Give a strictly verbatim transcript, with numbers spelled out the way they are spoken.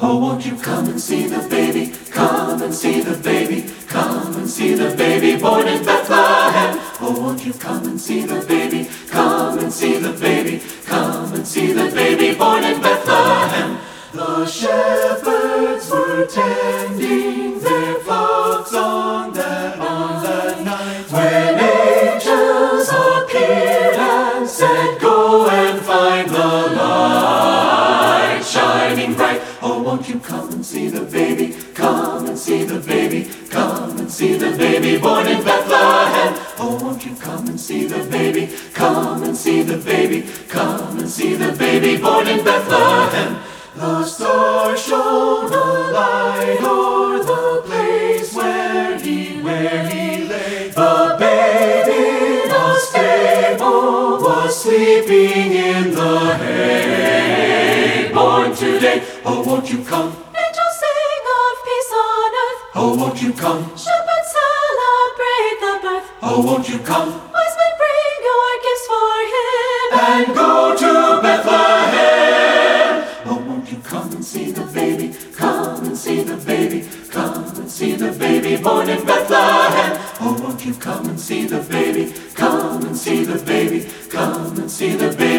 Oh, won't you come and see the baby? Come and see the baby. Come and see the baby born in Bethlehem. Oh, won't you come and see the baby? Come and see the baby. Come and see the baby born in Bethlehem. The shepherds were tending their flocks on that, on that night when angels appeared and said, "Go and find the light shining bright." Oh, won't you come and see the baby? Come and see the baby. Come and see the baby born in Bethlehem. Oh, won't you come and see the baby? Come and see the baby. Come and see the baby born in Bethlehem. The star shone a light o'er the place where he, where he lay. The baby in a stable was sleeping in the hay. Born today, oh, won't you come? Angels sing of peace on earth. Oh, won't you come? Shepherds celebrate the birth. Oh, won't you come? Wise men, bring your gifts for him. And go to Bethlehem. Oh, won't you come and see the baby? Come and see the baby. Come and see the baby born in Bethlehem. Oh, won't you come and see the baby? Come and see the baby. Come and see the baby.